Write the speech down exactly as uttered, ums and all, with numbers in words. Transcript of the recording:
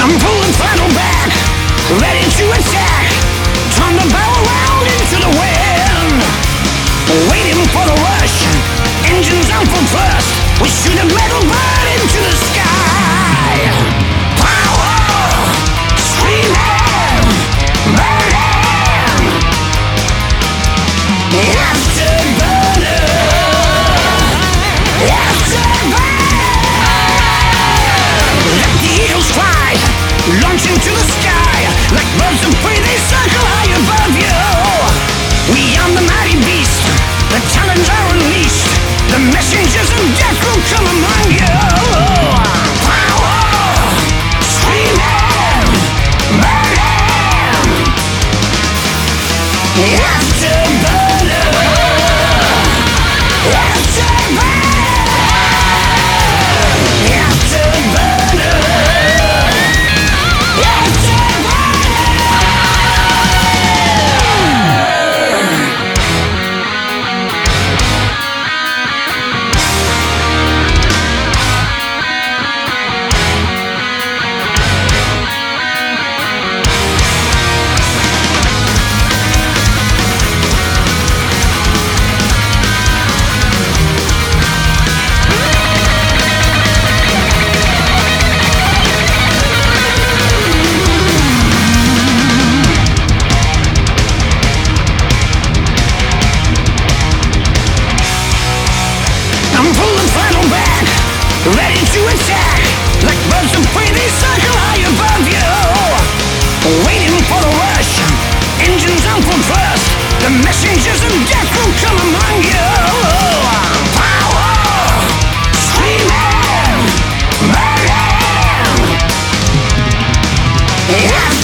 I'm pulling throttle back, ready to attack. Turn the barrel round into the wind, waiting for the rush. Engines on full thrust, we shoot a metal bird into the sky. Power, screaming, burning. Afterburner, afterburner. Let the eagles fly, launch into the sky. Like birds of prey, they circle high above you. We are the mighty beast, the talons are unleashed. The messengers of death will come among you. Power, screaming, burning. Afterburner, afterburner, afterburner, afterburner. I'm pulling throttle back, ready to attack. Like birds of prey, they circle high above you, waiting for the rush. Engines on full thrust, the messengers of death will come among you. Power, screaming, burning.